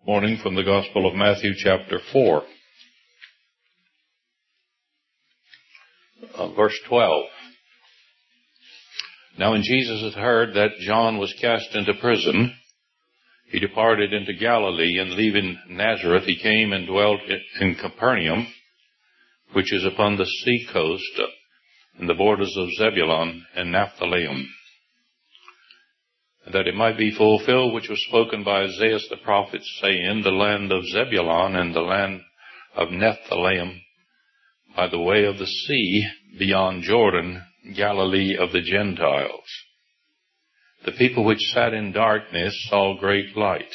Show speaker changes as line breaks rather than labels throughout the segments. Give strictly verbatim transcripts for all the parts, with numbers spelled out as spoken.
Morning from the Gospel of Matthew chapter four. Uh, verse twelve. Now when Jesus had heard that John was cast into prison, he departed into Galilee, and leaving Nazareth, he came and dwelt in Capernaum, which is upon the sea coast, in the borders of Zebulun and Naphtali, that it might be fulfilled which was spoken by Isaiah the prophet, saying, the land of Zebulun and the land of Naphtali, by the way of the sea, beyond Jordan, Galilee of the Gentiles. The people which sat in darkness saw great light.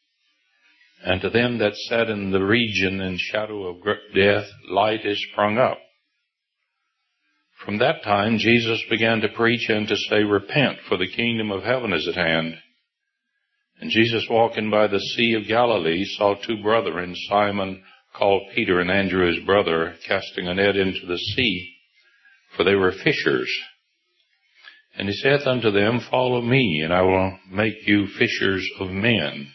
And to them that sat in the region and shadow of death, light is sprung up. From that time Jesus began to preach and to say, Repent, for the kingdom of heaven is at hand. And Jesus, walking by the sea of Galilee, saw two brethren, Simon called Peter and Andrew his brother, casting a net into the sea, for they were fishers. And he saith unto them, Follow me, and I will make you fishers of men.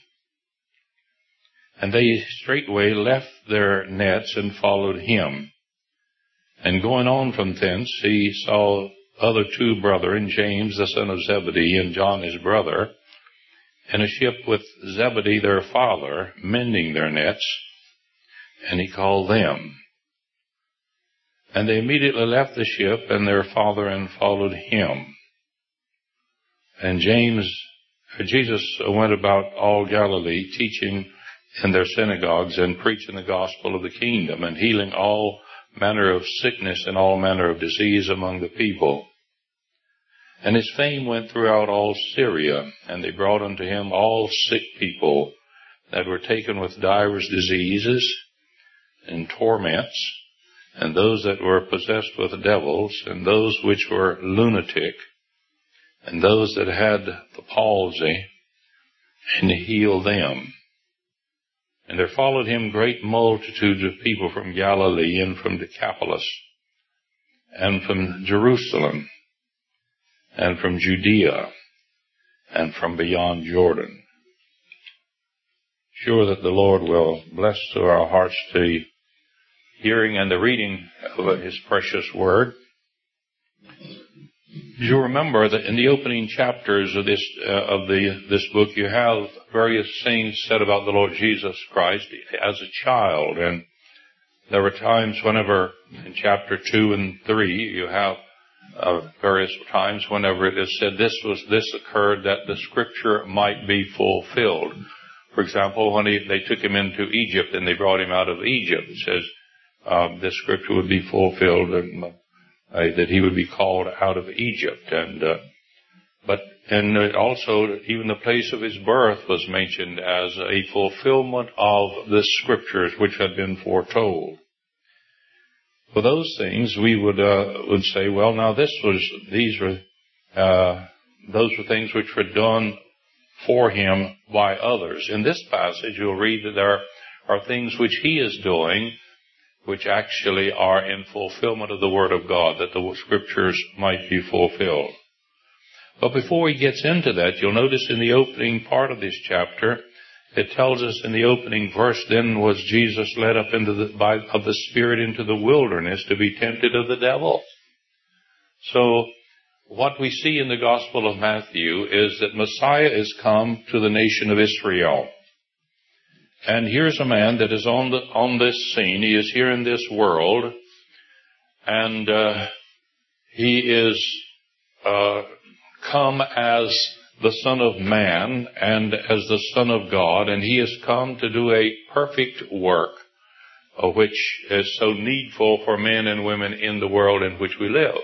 And they straightway left their nets and followed him. And going on from thence, he saw other two brethren, James the son of Zebedee, and John his brother, in a ship with Zebedee their father, mending their nets, and he called them. And they immediately left the ship and their father and followed him. And James, Jesus went about all Galilee, teaching in their synagogues and preaching the gospel of the kingdom, and healing all manner of sickness and all manner of disease among the people. And his fame went throughout all Syria, and they brought unto him all sick people that were taken with divers diseases and torments, and those that were possessed with devils, and those which were lunatic, and those that had the palsy, and he healed them. And there followed him great multitudes of people from Galilee, and from Decapolis, and from Jerusalem, and from Judea, and from beyond Jordan. Sure that the Lord will bless to our hearts the hearing and the reading of his precious word. You remember that in the opening chapters of this uh, of the this book, you have various things said about the Lord Jesus Christ as a child, and there were times whenever in chapter two and three you have uh, various times whenever it is said this was this occurred that the Scripture might be fulfilled. For example, when he, they took him into Egypt and they brought him out of Egypt, it says uh, this Scripture would be fulfilled. And, Uh, that he would be called out of Egypt, and uh, but and also even the place of his birth was mentioned as a fulfillment of the Scriptures which had been foretold. For those things, we would uh, would say, well, now this was these were uh, those were things which were done for him by others. In this passage, you'll read that there are things which he is doing, which actually are in fulfillment of the Word of God, that the Scriptures might be fulfilled. But before he gets into that, you'll notice in the opening part of this chapter, it tells us in the opening verse, then was Jesus led up into the, by, of the Spirit into the wilderness to be tempted of the devil. So, what we see in the Gospel of Matthew is that Messiah is come to the nation of Israel. And here's a man that is on the, on this scene. He is here in this world, and uh, he is uh, come as the Son of Man and as the Son of God, and he has come to do a perfect work, uh, which is so needful for men and women in the world in which we live.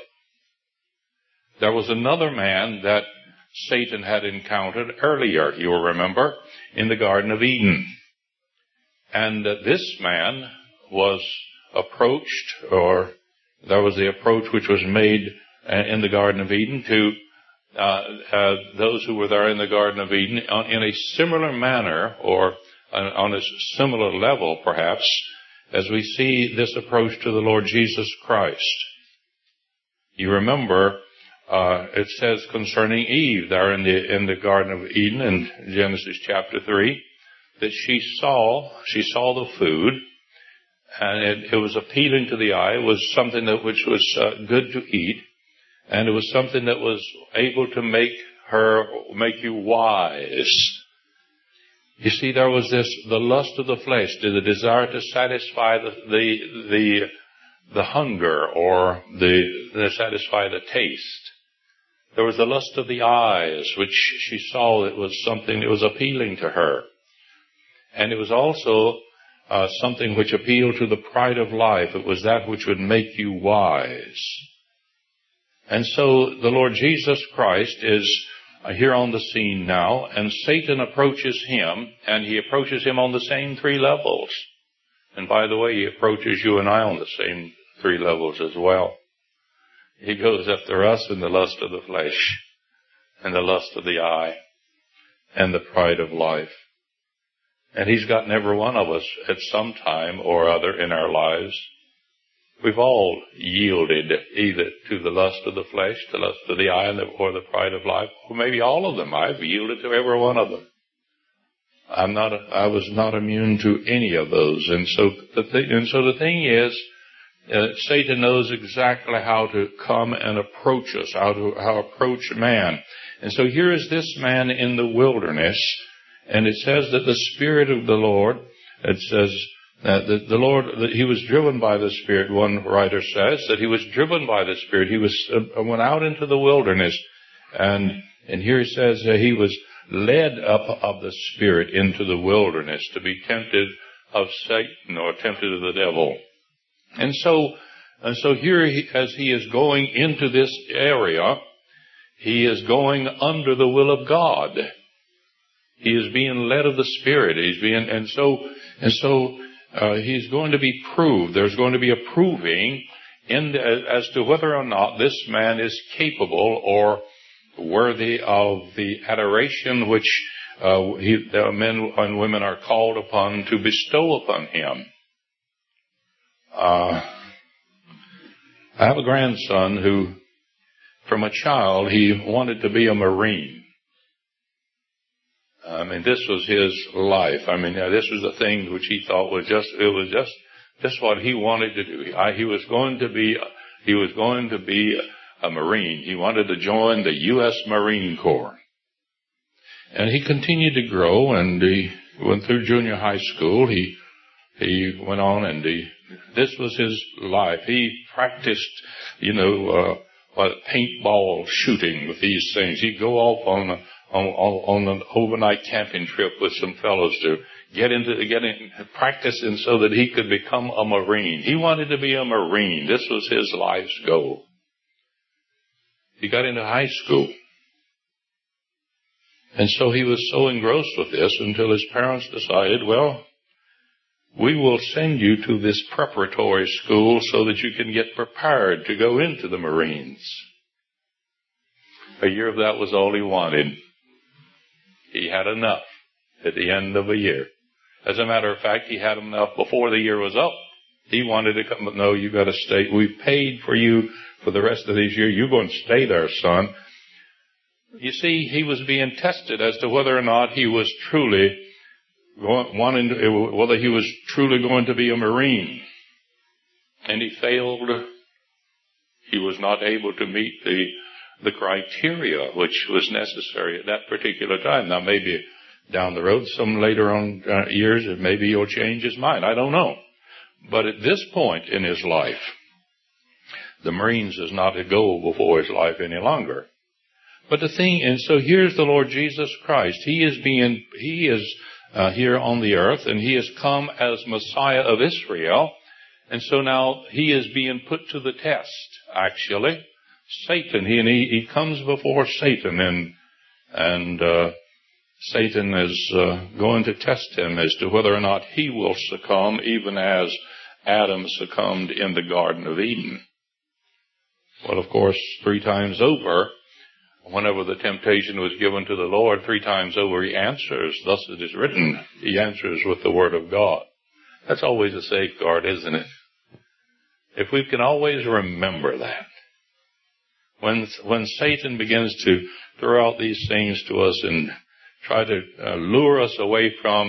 There was another man that Satan had encountered earlier, you'll remember, in the Garden of Eden. And uh, this man was approached, or there was the approach which was made uh, in the Garden of Eden to uh, uh, those who were there in the Garden of Eden on, in a similar manner, or uh, on a similar level perhaps, as we see this approach to the Lord Jesus Christ. You remember, uh, it says concerning Eve there in the, in the Garden of Eden in Genesis chapter three, that she saw, she saw the food, and it, it was appealing to the eye. It was something that which was uh, good to eat, and it was something that was able to make her, make you wise. You see, there was this, the lust of the flesh, the desire to satisfy the, the, the, the hunger, or the, to satisfy the taste. There was the lust of the eyes, which she saw it was something that was appealing to her. And it was also uh, something which appealed to the pride of life. It was that which would make you wise. And so the Lord Jesus Christ is here on the scene now, and Satan approaches him, and he approaches him on the same three levels. And by the way, he approaches you and I on the same three levels as well. He goes after us in the lust of the flesh, and the lust of the eye, and the pride of life. And he's gotten every one of us at some time or other in our lives. We've all yielded either to the lust of the flesh, the lust of the eye, or the pride of life, or maybe all of them. I've yielded to every one of them. I'm not. A, I was not immune to any of those, and so the thing. And so the thing is, uh, Satan knows exactly how to come and approach us, how to how approach man. And so here is this man in the wilderness, and it says that the Spirit of the Lord. It says. Uh, the, the Lord, that he was driven by the Spirit. One writer says that he was driven by the Spirit. He was uh, went out into the wilderness, and and here he says uh, he was led up of the Spirit into the wilderness to be tempted of Satan, or tempted of the devil. And so, and so here, he, as he is going into this area, he is going under the will of God. He is being led of the Spirit. He's being, and so, and so. Uh, he's going to be proved. There's going to be a proving in the, as to whether or not this man is capable or worthy of the adoration which uh, he, the men and women are called upon to bestow upon him. Uh, I have a grandson who, from a child, he wanted to be a Marine. I mean, this was his life. I mean, this was the thing which he thought was just, it was just, just what he wanted to do. I, he was going to be, he was going to be a Marine. He wanted to join the U S Marine Corps. And he continued to grow, and he went through junior high school. He, he went on, and he, this was his life. He practiced, you know, uh, what, paintball shooting with these things. He'd go off on a, On, on an overnight camping trip with some fellows to get into, get in, practicing so that he could become a Marine. He wanted to be a Marine. This was his life's goal. He got into high school. And so he was so engrossed with this until his parents decided, well, we will send you to this preparatory school so that you can get prepared to go into the Marines. A year of that was all he wanted. He had enough at the end of a year. As a matter of fact, he had enough before the year was up. He wanted to come, but no, you got to stay. We've paid for you for the rest of this year. You're going to stay there, son. You see, he was being tested as to whether or not he was truly going, wanting to, whether he was truly going to be a Marine. And he failed. He was not able to meet the the criteria which was necessary at that particular time. Now, maybe down the road, some later on uh, years, maybe he'll change his mind. I don't know. But at this point in his life, the Marines is not a goal before his life any longer. But the thing, and so here's the Lord Jesus Christ. He is being, he is uh, here on the earth, and he has come as Messiah of Israel. And so now he is being put to the test, actually. Satan, he, and he, he comes before Satan, and and uh, Satan is uh, going to test him as to whether or not he will succumb, even as Adam succumbed in the Garden of Eden. Well, of course, three times over, whenever the temptation was given to the Lord, three times over he answers, thus it is written. He answers with the Word of God. That's always a safeguard, isn't it? If we can always remember that. When when Satan begins to throw out these things to us and try to uh, lure us away from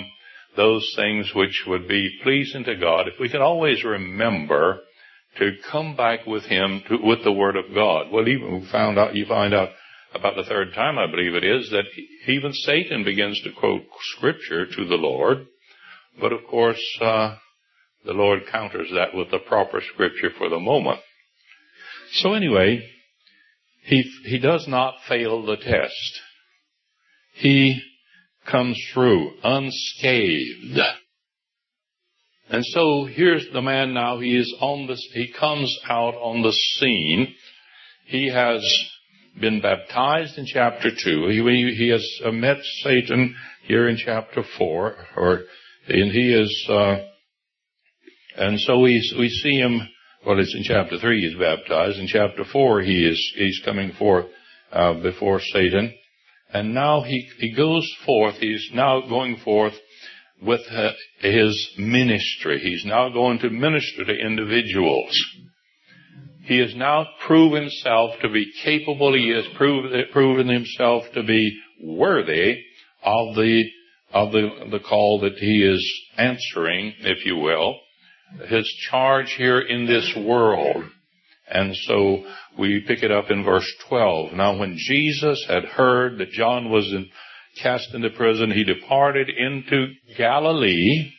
those things which would be pleasing to God, if we can always remember to come back with Him, to, with the Word of God. Well, even we found out, you find out about the third time, I believe it is, that even Satan begins to quote Scripture to the Lord. But of course, uh, the Lord counters that with the proper Scripture for the moment. So anyway, he, he does not fail the test. He comes through unscathed. And so here's the man now. He is on this, he comes out on the scene. He has been baptized in chapter two. He, he has met Satan here in chapter four, or, and he is, uh, and so we, we see him, well, it's in chapter three he's baptized. In chapter four he is, he's coming forth, uh, before Satan. And now he, he goes forth, he's now going forth with uh, his ministry. He's now going to minister to individuals. He has now proven himself to be capable. He has proved, proven himself to be worthy of the, of the, the call that he is answering, if you will, his charge here in this world. And so we pick it up in verse twelve. Now when Jesus had heard that John was in, cast into prison, he departed into Galilee.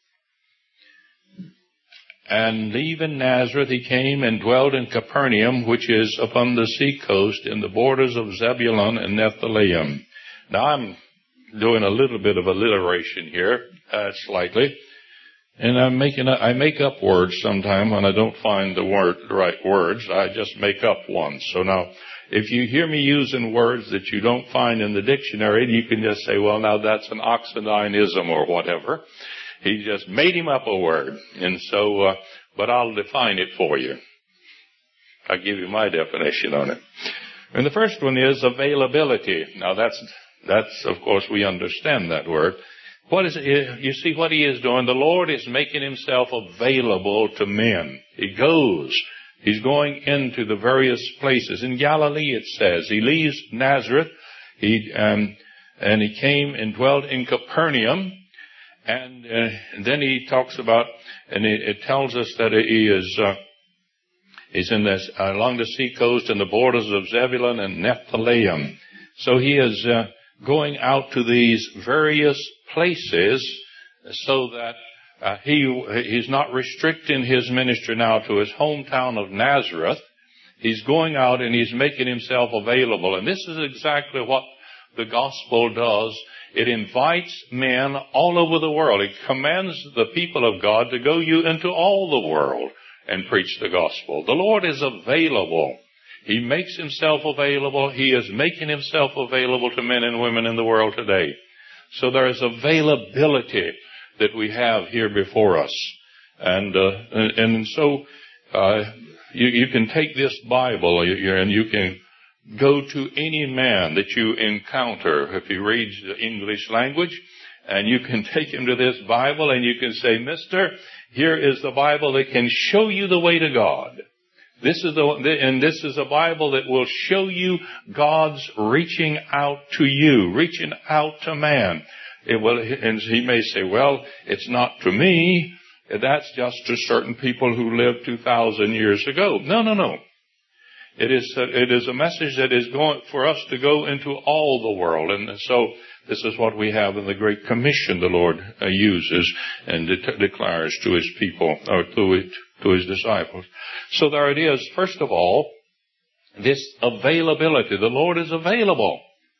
And leaving Nazareth, he came and dwelt in Capernaum, which is upon the sea coast in the borders of Zebulun and Nephthalim. Now I'm doing a little bit of alliteration here, uh, slightly. And I'm making, I make up words sometime when I don't find the word, the right words. I just make up ones. So now, if you hear me using words that you don't find in the dictionary, you can just say, well, now that's an Oxonianism or whatever. He just made him up a word. And so, uh, but I'll define it for you. I'll give you my definition on it. And the first one is availability. Now that's, that's, of course, we understand that word. What is it? You see what he is doing? The Lord is making himself available to men. He goes. He's going into the various places. In Galilee, it says, he leaves Nazareth. He, um, and he came and dwelt in Capernaum. And, uh, and then he talks about, and it, it tells us that he is, uh, he's in this, uh, along the sea coast in the borders of Zebulun and Nephthalim. So he is, uh, going out to these various places so that uh, he he's not restricting his ministry now to his hometown of Nazareth. He's going out and he's making himself available. And this is exactly what the gospel does. It invites men all over the world. It commands the people of God to go you into all the world and preach the gospel. The Lord is available. He makes himself available. He is making himself available to men and women in the world today. So there is availability that we have here before us. And, uh, and, and so, uh, you, you can take this Bible and you can go to any man that you encounter, if he reads the English language, and you can take him to this Bible and you can say, Mister, here is the Bible that can show you the way to God. This is the, and this is a Bible that will show you God's reaching out to you, reaching out to man. It will, and he may say, well, it's not to me. That's just to certain people who lived two thousand years ago. No, no, no. It is, it is a message that is going for us to go into all the world. And so this is what we have in the Great Commission the Lord uh, uses and de- declares to his people, or to, it, to his disciples. So there it is. First of all, this availability. The Lord is available.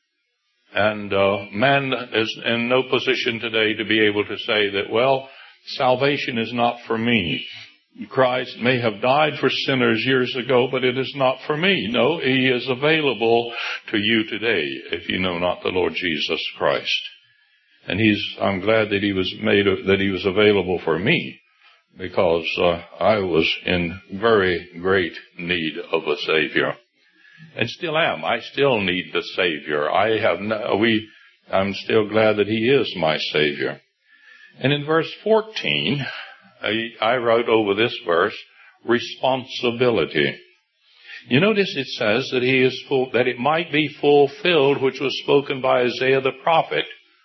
And uh, man is in no position today to be able to say that, well, salvation is not for me. Christ may have died for sinners years ago, but it is not for me. No, he is available to you today if you know not the Lord Jesus Christ. And he's, I'm glad that he was made, that he was available for me, because uh, I was in very great need of a Savior. And still am. I still need the Savior. I have no, we, I'm still glad that he is my Savior. And in verse fourteen, I, I wrote over this verse, responsibility. You notice it says that he is full, that it might be fulfilled, which was spoken by Isaiah the prophet.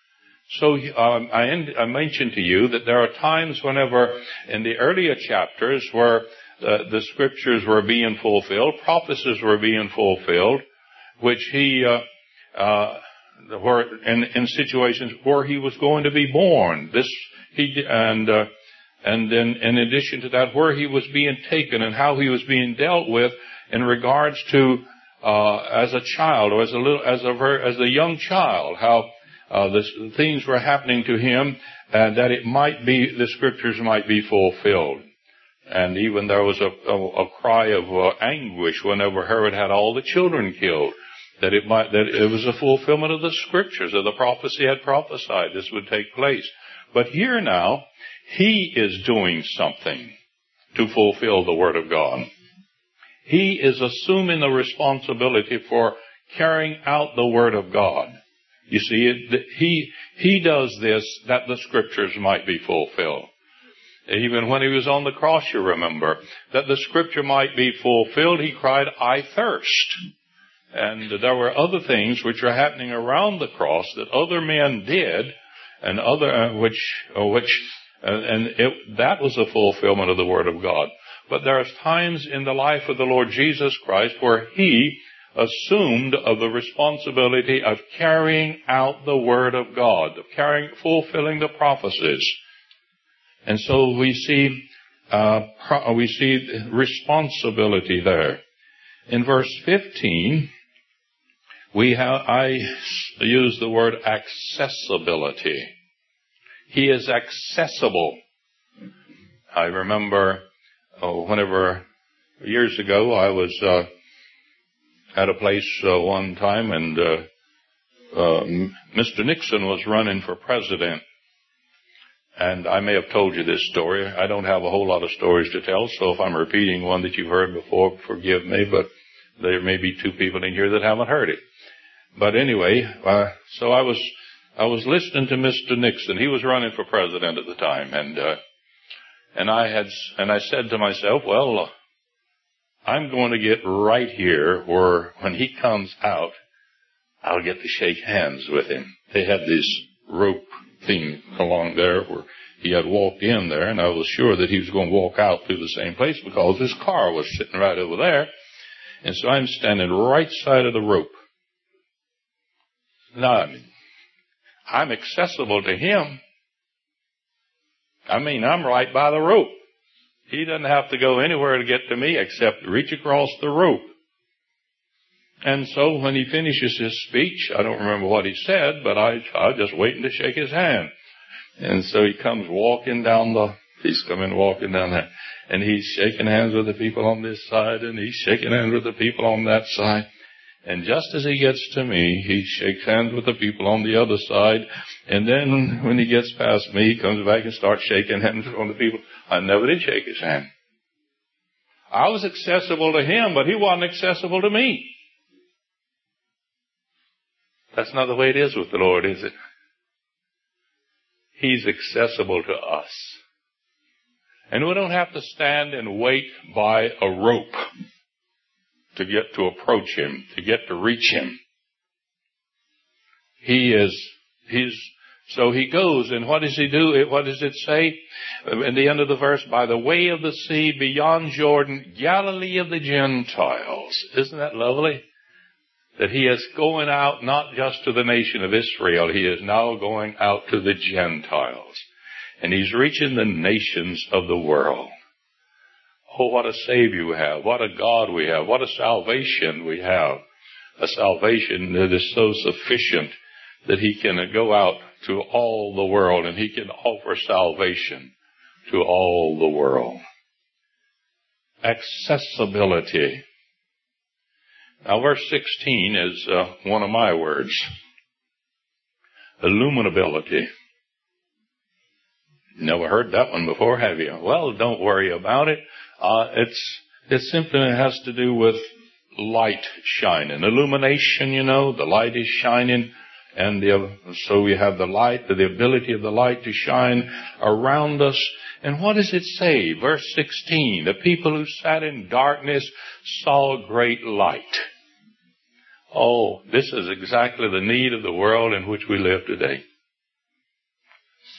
So um, I, end, I mentioned to you that there are times whenever in the earlier chapters where uh, the scriptures were being fulfilled, prophecies were being fulfilled, which he, uh, uh, where in, in situations where he was going to be born. This he and uh, and then in addition to that, where he was being taken and how he was being dealt with in regards to uh, as a child or as a little as a as a young child, how uh, the things were happening to him, and that it might be the scriptures might be fulfilled. And even there was a, a, a cry of uh, anguish whenever Herod had all the children killed. That it might, that it was a fulfillment of the scriptures, of the prophecy had prophesied this would take place. But here now, he is doing something to fulfill the word of God. He is assuming the responsibility for carrying out the word of God. You see, it, he, he does this that the scriptures might be fulfilled. Even when he was on the cross, you remember, that the scripture might be fulfilled, he cried, "I thirst." And there were other things which are happening around the cross that other men did, and other uh, which uh, which uh, and it, that was a fulfillment of the word of God. But there are times in the life of the Lord Jesus Christ where he assumed of the responsibility of carrying out the word of God, of carrying, fulfilling the prophecies. And so we see uh, pro- we see responsibility there. In verse fifteen. We have, I use the word accessibility. He is accessible. I remember oh, whenever, years ago, I was uh, at a place uh, one time and uh, uh, Mister Nixon was running for president. And I may have told you this story. I don't have a whole lot of stories to tell, so if I'm repeating one that you've heard before, forgive me, but there may be two people in here that haven't heard it. But anyway, uh, so I was, I was listening to Mister Nixon. He was running for president at the time, and, uh, and I had, and I said to myself, well, uh, I'm going to get right here where when he comes out, I'll get to shake hands with him. They had this rope thing along there where he had walked in there, and I was sure that he was going to walk out through the same place because his car was sitting right over there. And so I'm standing right side of the rope. Now, I mean, I'm accessible to him. I mean, I'm right by the rope. He doesn't have to go anywhere to get to me except reach across the rope. And so when he finishes his speech, I don't remember what he said, but I, I was just waiting to shake his hand. And so he comes walking down the, he's coming walking down there, and he's shaking hands with the people on this side, and he's shaking hands with the people on that side. And just as he gets to me, he shakes hands with the people on the other side. And then when he gets past me, he comes back and starts shaking hands with the people. I never did shake his hand. I was accessible to him, but he wasn't accessible to me. That's not the way it is with the Lord, is it? He's accessible to us. And we don't have to stand and wait by a rope to get to approach him, to get to reach him. He is, he's, so he goes, and what does he do? What does it say? In the end of the verse, by the way of the sea, beyond Jordan, Galilee of the Gentiles. Isn't that lovely? That he is going out not just to the nation of Israel, he is now going out to the Gentiles. And he's reaching the nations of the world. Oh, what a Savior we have. What a God we have. What a salvation we have. A salvation that is so sufficient that he can go out to all the world and he can offer salvation to all the world. Accessibility. Now, verse sixteen is uh, one of my words. Illuminability. Never heard that one before, have you? Well, don't worry about it. Uh, it's, it simply has to do with light shining. Illumination, you know, the light is shining, and the, so we have the light, the ability of the light to shine around us. And what does it say? Verse sixteen, the people who sat in darkness saw great light. Oh, this is exactly the need of the world in which we live today.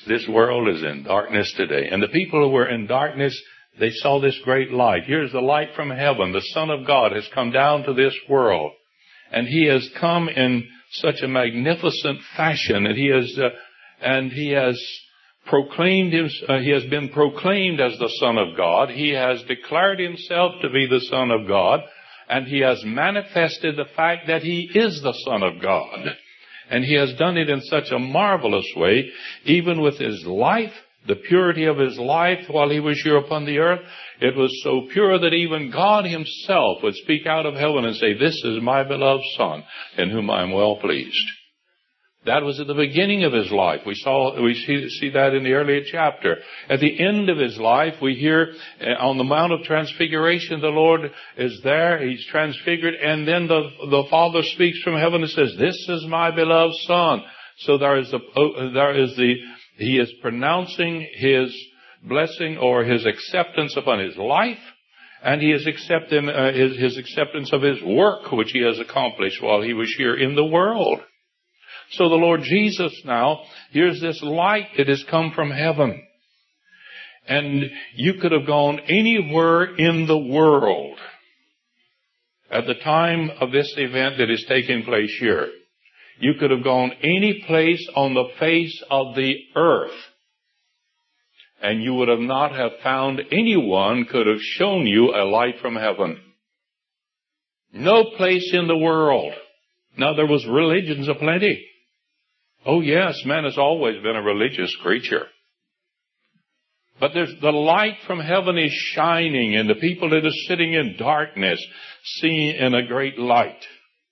This world is in darkness today. And the people who were in darkness, they saw this great light. Here's the light from heaven. The Son of God has come down to this world. And He has come in such a magnificent fashion. And He has, uh, and He has proclaimed him, uh, He has been proclaimed as the Son of God. He has declared Himself to be the Son of God. And He has manifested the fact that He is the Son of God. And He has done it in such a marvelous way, even with His life, the purity of His life while He was here upon the earth. It was so pure that even God Himself would speak out of heaven and say, "This is my beloved Son, in whom I am well pleased." That was at the beginning of His life. We saw, we see, see that in the earlier chapter. At the end of His life, we hear uh, on the Mount of Transfiguration, the Lord is there. He's transfigured. And then the, the Father speaks from heaven and says, "This is my beloved Son." So there is the, uh, there is the, He is pronouncing His blessing or His acceptance upon His life. And He is accepting, uh, his, his acceptance of His work, which He has accomplished while He was here in the world. So the Lord Jesus now, here's this light that has come from heaven. And you could have gone anywhere in the world at the time of this event that is taking place here. You could have gone any place on the face of the earth, and you would have not have found anyone could have shown you a light from heaven. No place in the world. Now, there was religions aplenty. Oh yes, man has always been a religious creature. But there's the light from heaven is shining, and the people that are sitting in darkness see in a great light.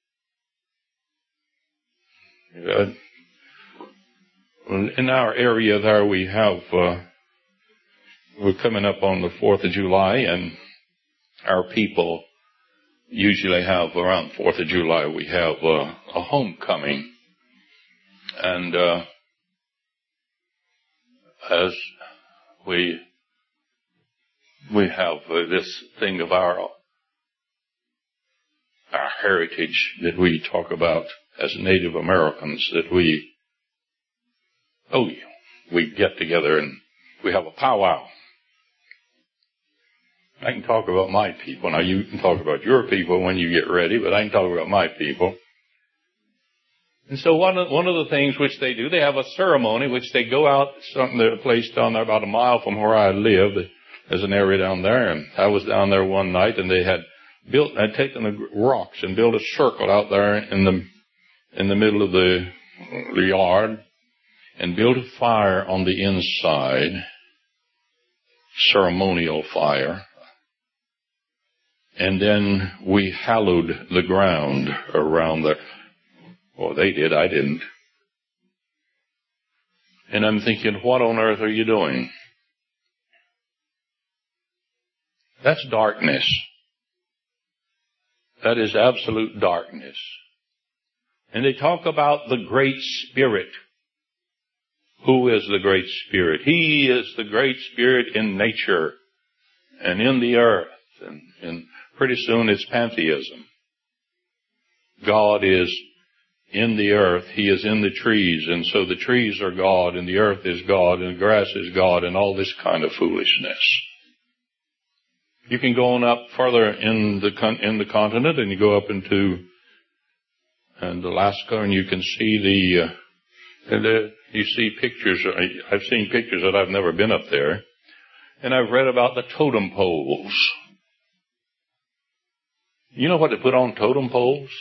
Uh, in our area there we have, uh, we're coming up on the fourth of July, and our people usually have, around fourth of July, we have uh, a homecoming. And uh, as we we have uh, this thing of our our heritage that we talk about as Native Americans, that we oh we get together and we have a powwow. I can talk about my people. Now you can talk about your people when you get ready, but I can talk about my people. And so one of, one of the things which they do, they have a ceremony which they go out, something, they're placed down there about a mile from where I live. There's an area down there, and I was down there one night, and they had built, had taken the rocks and built a circle out there in the, in the middle of the, the yard, and built a fire on the inside, ceremonial fire. And then we hallowed the ground around there. Well, they did. I didn't. And I'm thinking, what on earth are you doing? That's darkness. That is absolute darkness. And they talk about the Great Spirit. Who is the Great Spirit? He is the Great Spirit in nature and in the earth. And, and pretty soon it's pantheism. God is in the earth, He is in the trees, and so the trees are God, and the earth is God, and the grass is God, and all this kind of foolishness. You can go on up further in the con- in the continent, and you go up into and Alaska, and you can see the, uh, and the you see pictures. I've seen pictures that I've never been up there, and I've read about the totem poles. You know what they put on totem poles?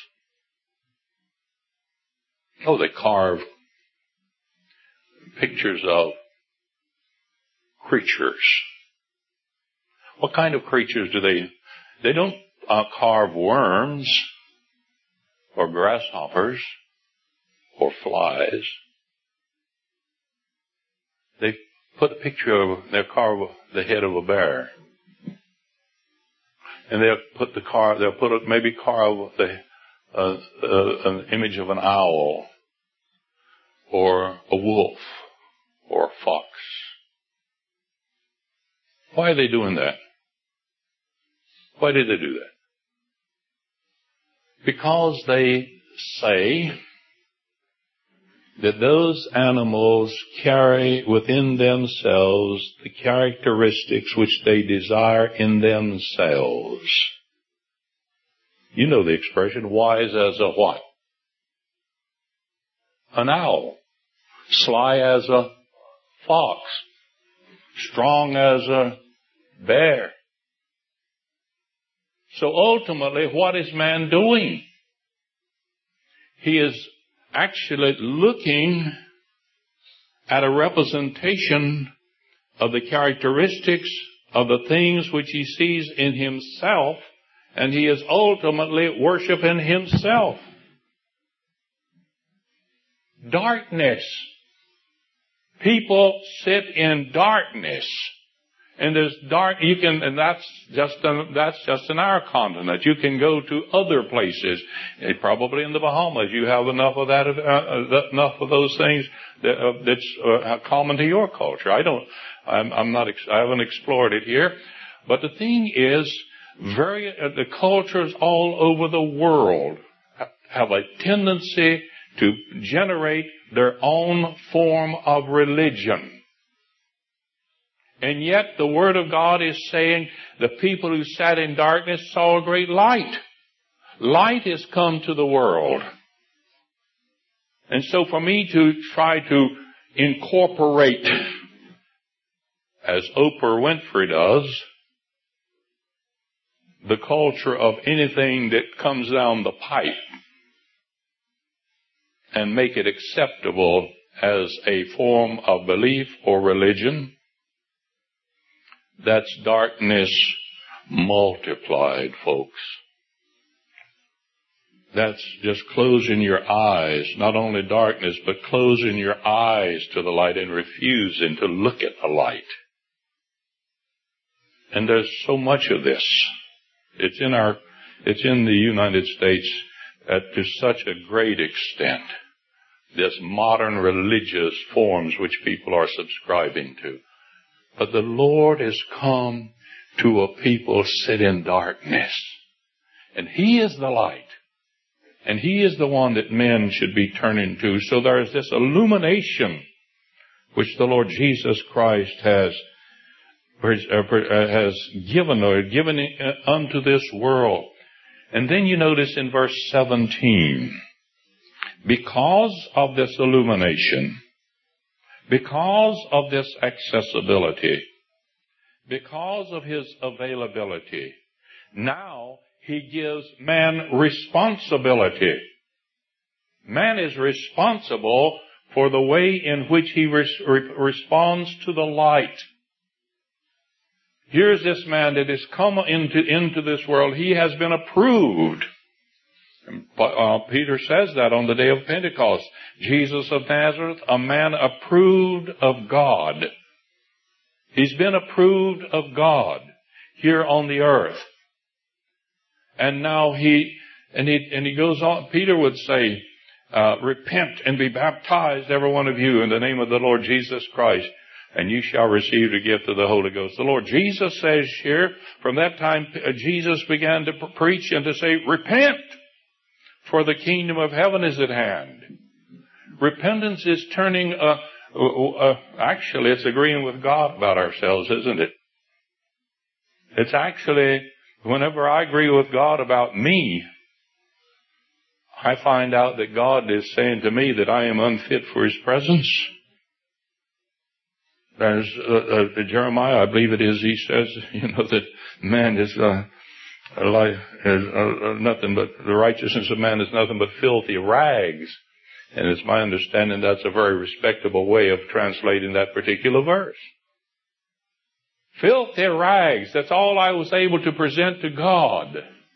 Oh, they carve pictures of creatures. What kind of creatures do they, they don't uh, carve worms or grasshoppers or flies. They put a picture of, they'll carve the head of a bear. And they'll put the car, they'll put a, maybe carve the Uh, uh, an image of an owl, or a wolf, or a fox. Why are they doing that? Why did they do that? Because they say that those animals carry within themselves the characteristics which they desire in themselves. You know the expression, wise as a what? An owl. Sly as a fox. Strong as a bear. So ultimately, what is man doing? He is actually looking at a representation of the characteristics of the things which he sees in himself, and he is ultimately worshiping himself. Darkness. People sit in darkness. And there's dark, you can, and that's just, that's just in our continent. You can go to other places, probably in the Bahamas. You have enough of that, uh, enough of those things that, uh, that's uh, common to your culture. I don't, I'm, I'm not, I haven't explored it here. But the thing is, very, uh, the cultures all over the world have a tendency to generate their own form of religion. And yet the Word of God is saying the people who sat in darkness saw a great light. Light has come to the world. And so for me to try to incorporate, as Oprah Winfrey does, the culture of anything that comes down the pipe and make it acceptable as a form of belief or religion, that's darkness multiplied, folks. That's just closing your eyes, not only darkness, but closing your eyes to the light and refusing to look at the light. And there's so much of this. It's in our, it's in the United States at, to such a great extent. This modern religious forms which people are subscribing to. But the Lord has come to a people sit in darkness. And He is the light. And He is the one that men should be turning to. So there is this illumination which the Lord Jesus Christ has, has given or given unto this world. And then you notice in verse seventeen, because of this illumination, because of this accessibility, because of His availability, now He gives man responsibility. Man is responsible for the way in which he res- re- responds to the light. Here's this man that has come into, into this world. He has been approved. Uh, Peter says that on the day of Pentecost. Jesus of Nazareth, a man approved of God. He's been approved of God here on the earth. And now he, and he, and he goes on, Peter would say, uh, repent and be baptized, every one of you, in the name of the Lord Jesus Christ, and you shall receive the gift of the Holy Ghost. The Lord Jesus says here, from that time, Jesus began to preach and to say, repent, for the kingdom of heaven is at hand. Repentance is turning, uh, uh, actually it's agreeing with God about ourselves, isn't it? It's actually, whenever I agree with God about me, I find out that God is saying to me that I am unfit for His presence. There's uh, uh, Jeremiah, I believe it is, he says, you know, that man is, uh, life is uh, nothing but, the righteousness of man is nothing but filthy rags. And it's my understanding that's a very respectable way of translating that particular verse. Filthy rags, that's all I was able to present to God.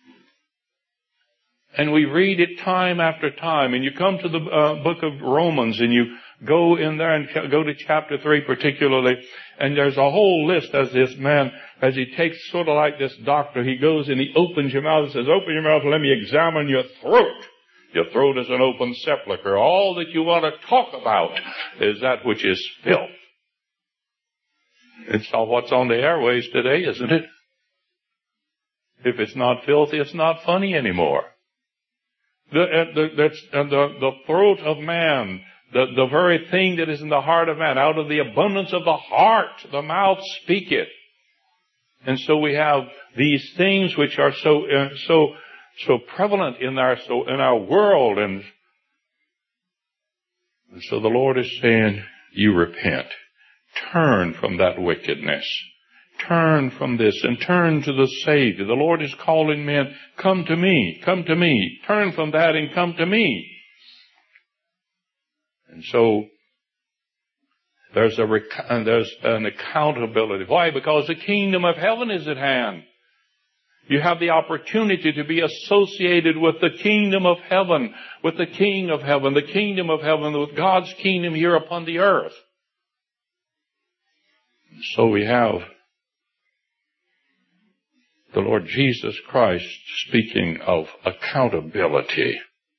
And we read it time after time. And you come to the uh, book of Romans and you go in there and go to chapter three particularly. And there's a whole list as this man, as he takes sort of like this doctor, he goes and he opens your mouth and says, open your mouth and let me examine your throat. Your throat is an open sepulcher. All that you want to talk about is that which is filth. It's all what's on the airways today, isn't it? If it's not filthy, it's not funny anymore. The, uh, the, that's, uh, the, the throat of man, The, the very thing that is in the heart of man. Out of the abundance of the heart, the mouth speaketh. And so we have these things which are so, uh, so, so prevalent in our, so, in our world. And, and so the Lord is saying, you repent. Turn from that wickedness. Turn from this and turn to the Savior. The Lord is calling men, come to me, come to me. Turn from that and come to me. And so, there's a, there's an accountability. Why? Because the kingdom of heaven is at hand. You have the opportunity to be associated with the kingdom of heaven, with the King of heaven, the kingdom of heaven, with God's kingdom here upon the earth. So we have the Lord Jesus Christ speaking of accountability.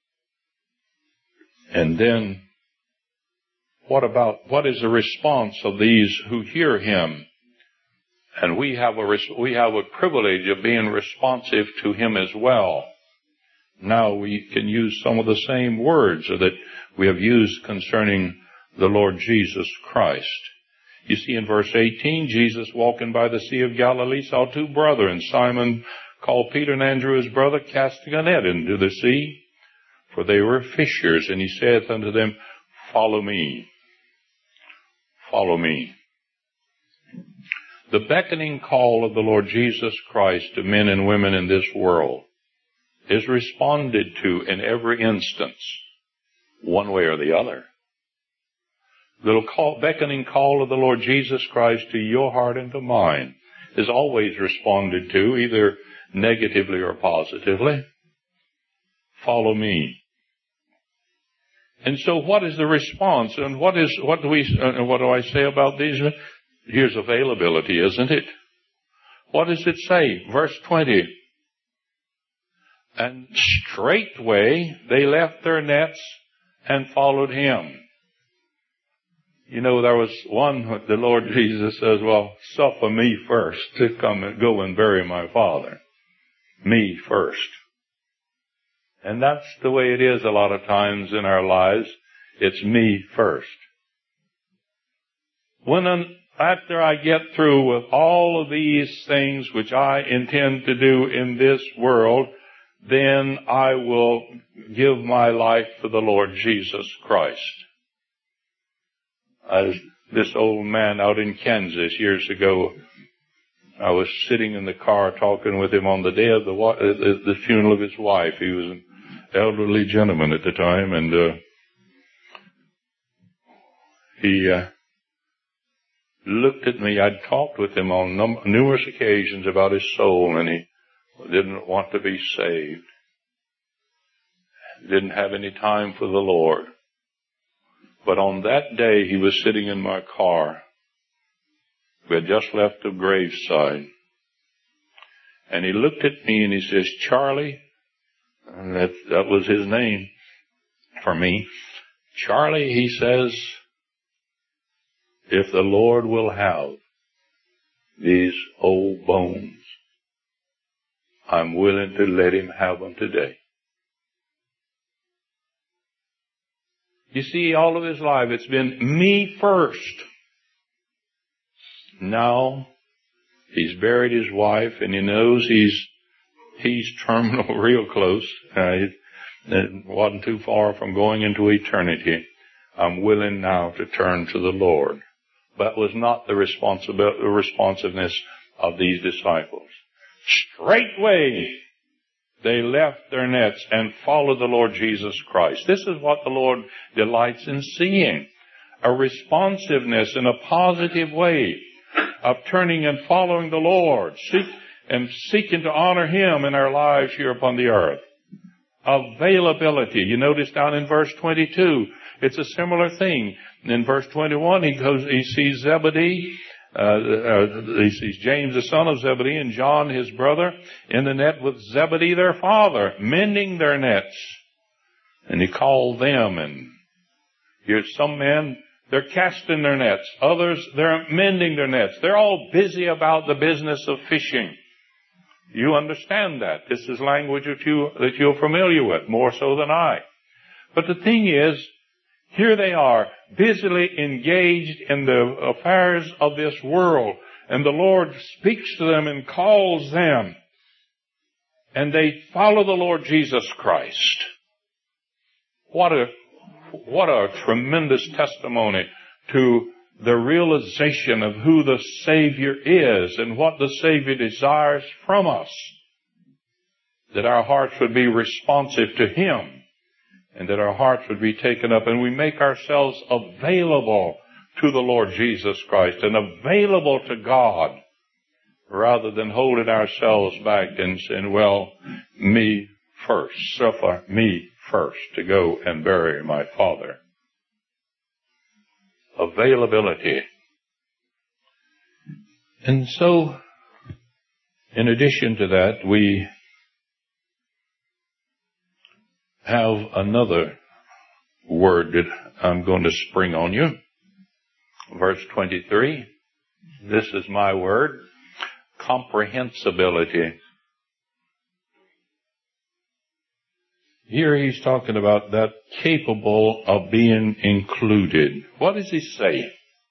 And then, what about, what is the response of these who hear Him? And we have a, we have a privilege of being responsive to Him as well. Now we can use some of the same words that we have used concerning the Lord Jesus Christ. You see in verse eighteen, Jesus walking by the Sea of Galilee saw two brethren, Simon called Peter and Andrew his brother, casting a net into the sea, for they were fishers. And He saith unto them, follow me. Follow me. The beckoning call of the Lord Jesus Christ to men and women in this world is responded to in every instance, one way or the other. The call, beckoning call of the Lord Jesus Christ to your heart and to mine is always responded to, either negatively or positively. Follow me. And so what is the response? And what is, what do we, uh, what do I say about these? Here's availability, isn't it? What does it say? Verse twenty. And straightway they left their nets and followed Him. You know, there was one, the Lord Jesus says, well, suffer me first to come and go and bury my Father. Me first. And that's the way it is a lot of times in our lives. It's me first. When I'm, after I get through with all of these things which I intend to do in this world, then I will give my life to the Lord Jesus Christ. As this old man out in Kansas years ago, I was sitting in the car talking with him on the day of the, the funeral of his wife. He was an elderly gentleman at the time, and uh, he uh, looked at me. I'd talked with him on num- numerous occasions about his soul, and he didn't want to be saved. Didn't have any time for the Lord. But on that day, he was sitting in my car. We had just left the graveside. And he looked at me and he says, Charlie, and that, that was his name for me. Charlie, he says, if the Lord will have these old bones, I'm willing to let Him have them today. You see, all of his life, it's been me first. Now, he's buried his wife, and he knows he's he's terminal real close. Uh, it wasn't too far from going into eternity. I'm willing now to turn to the Lord. That was not the responsibility, the responsiveness of these disciples. Straightway, they left their nets and followed the Lord Jesus Christ. This is what the Lord delights in seeing. A responsiveness in a positive way of turning and following the Lord, seek and seeking to honor Him in our lives here upon the earth. Availability. You notice down in verse twenty-two, it's a similar thing. In verse twenty-one, he goes, he sees Zebedee, uh, uh, he sees James the son of Zebedee and John his brother in the net with Zebedee their father, mending their nets. And he called them, and here's some men, they're casting their nets. Others, they're mending their nets. They're all busy about the business of fishing. You understand that. This is language that, you, that you're familiar with, more so than I. But the thing is, Here they are, busily engaged in the affairs of this world. And the Lord speaks to them and calls them. And they follow the Lord Jesus Christ. What a, what a tremendous testimony to the realization of who the Savior is and what the Savior desires from us. That our hearts would be responsive to Him. And that our hearts would be taken up, and we make ourselves available to the Lord Jesus Christ and available to God, rather than holding ourselves back and saying, well, me first, suffer me first to go and bury my father. Availability. And so, in addition to that, we have another word that I'm going to spring on you. Verse twenty-three. This is my word. Comprehensibility. Here he's talking about that capable of being included. What does he say?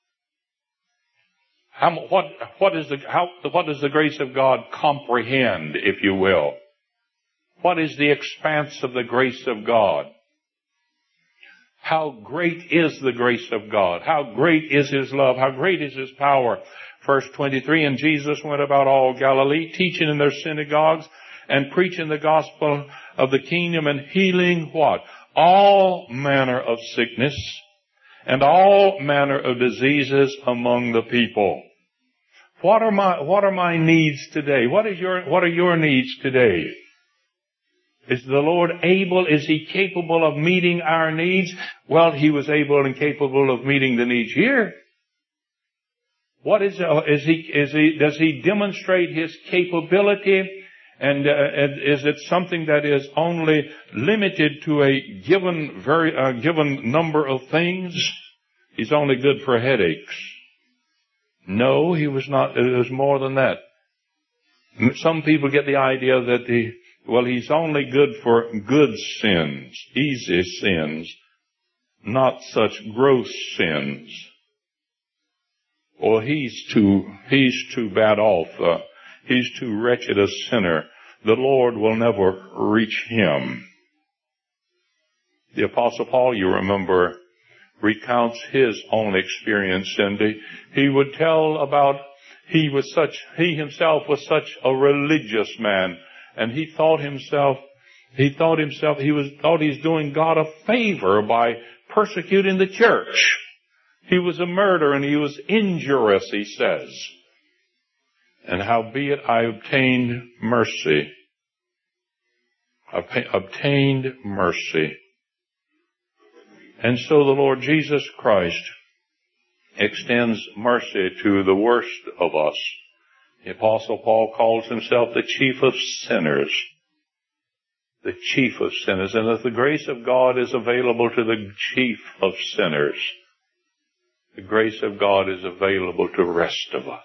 How, what, what is the, how, what does the grace of God comprehend, if you will? What is the expanse of the grace of God? How great is the grace of God? How great is His love? How great is His power? Verse twenty-three, and Jesus went about all Galilee, teaching in their synagogues and preaching the gospel of the kingdom and healing what? All manner of sickness and all manner of diseases among the people. What are my, what are my needs today? What is your, what are your needs today? Is the Lord able, is He capable of meeting our needs? Well, He was able and capable of meeting the needs here. What is, uh, is He, is He, does He demonstrate His capability? And, uh, and is it something that is only limited to a given, very, uh, given number of things? He's only good for headaches. No, He was not, it was more than that. Some people get the idea that the, well, He's only good for good sins, easy sins, not such gross sins. Or he's too, he's too bad off, uh, he's too wretched a sinner. The Lord will never reach him. The Apostle Paul, you remember, recounts his own experience, and he, he would tell about, he was such, he himself was such a religious man. And he thought himself, he thought himself, he was, thought he's doing God a favor by persecuting the church. He was a murderer and he was injurious, he says. And howbeit I obtained mercy. I obtained mercy. And so the Lord Jesus Christ extends mercy to the worst of us. The Apostle Paul calls himself the chief of sinners. The chief of sinners. And if the grace of God is available to the chief of sinners, the grace of God is available to the rest of us.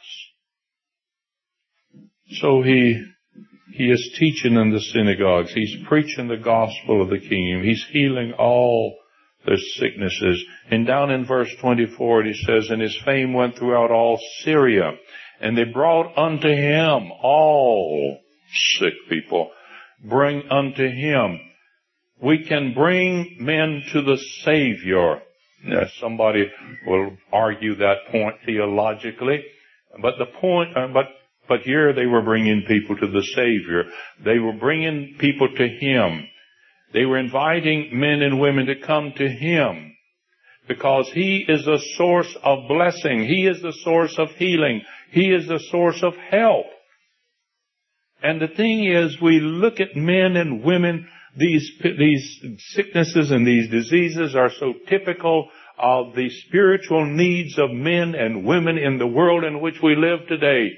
So he, he is teaching in the synagogues. He's preaching the gospel of the kingdom. He's healing all their sicknesses. And down in verse twenty-four it says, and his fame went throughout all Syria. And they brought unto him all sick people. Bring unto him. We can bring men to the Savior. Now, somebody will argue that point theologically. But the point, uh, but, but here they were bringing people to the Savior. They were bringing people to Him. They were inviting men and women to come to Him. Because He is the source of blessing. He is the source of healing. He is the source of help. And the thing is, we look at men and women, these, these sicknesses and these diseases are so typical of the spiritual needs of men and women in the world in which we live today.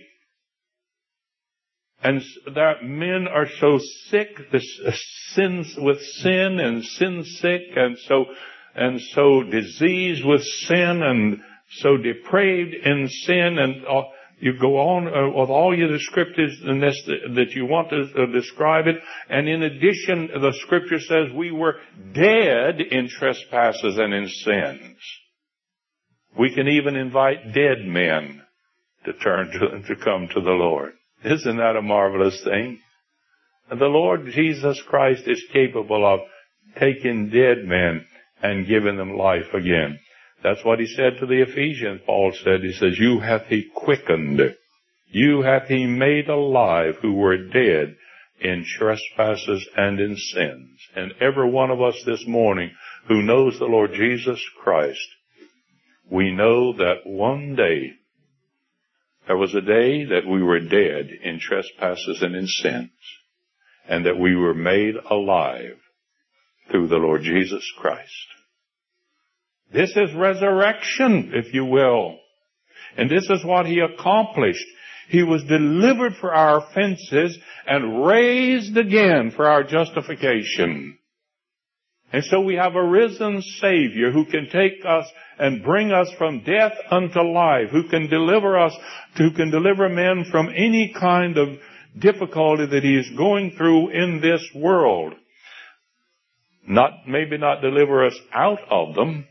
And that men are so sick, the sins with sin and sin sick and so and so diseased with sin and so depraved in sin, and uh, You go on uh, with all your descriptives in this, that you want to uh, describe it. And in addition, the scripture says we were dead in trespasses and in sins. We can even invite dead men to turn to, to come to the Lord. Isn't that a marvelous thing? And the Lord Jesus Christ is capable of taking dead men and giving them life again. That's what he said to the Ephesians. Paul said, he says, you hath he quickened, you hath he made alive who were dead in trespasses and in sins. And every one of us this morning who knows the Lord Jesus Christ, we know that one day, there was a day that we were dead in trespasses and in sins, and that we were made alive through the Lord Jesus Christ. This is resurrection, if you will. And this is what he accomplished. He was delivered for our offenses and raised again for our justification. And so we have a risen Savior who can take us and bring us from death unto life, who can deliver us, who can deliver men from any kind of difficulty that he is going through in this world. Not, maybe not deliver us out of them.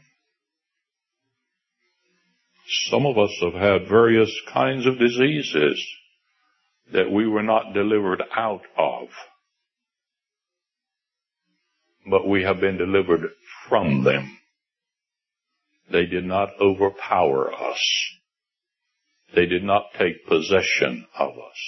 Some of us have had various kinds of diseases that we were not delivered out of. But we have been delivered from them. They did not overpower us. They did not take possession of us.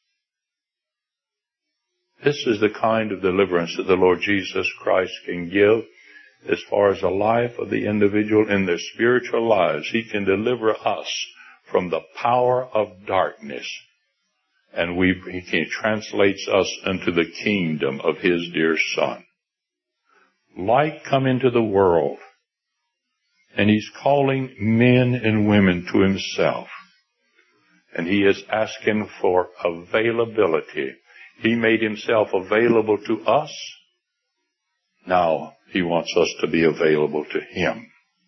This is the kind of deliverance that the Lord Jesus Christ can give as far as the life of the individual in their spiritual lives. He can deliver us from the power of darkness. And we, He translates us into the kingdom of His dear Son. Light come into the world. And He's calling men and women to Himself. And He is asking for availability. He made Himself available to us. Now He wants us to be available to Him.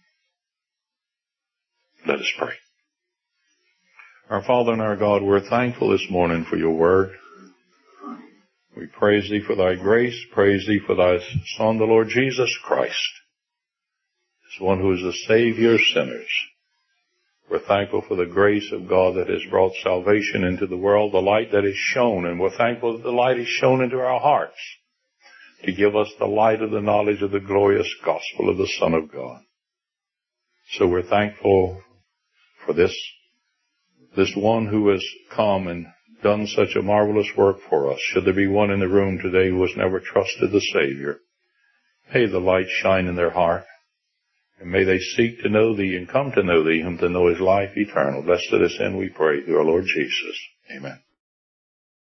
Let us pray. Our Father and our God, we're thankful this morning for Your Word. We praise Thee for Thy grace, praise Thee for Thy Son, the Lord Jesus Christ, this one who is the Savior of sinners. We're thankful for the grace of God that has brought salvation into the world, the light that is shown, and we're thankful that the light is shown into our hearts to give us the light of the knowledge of the glorious gospel of the Son of God. So we're thankful for this, this one who has come and done such a marvelous work for us. Should there be one in the room today who has never trusted the Savior, may the light shine in their heart, and may they seek to know Thee and come to know Thee and to know His life eternal. Blessed to this end we pray through our Lord Jesus. Amen.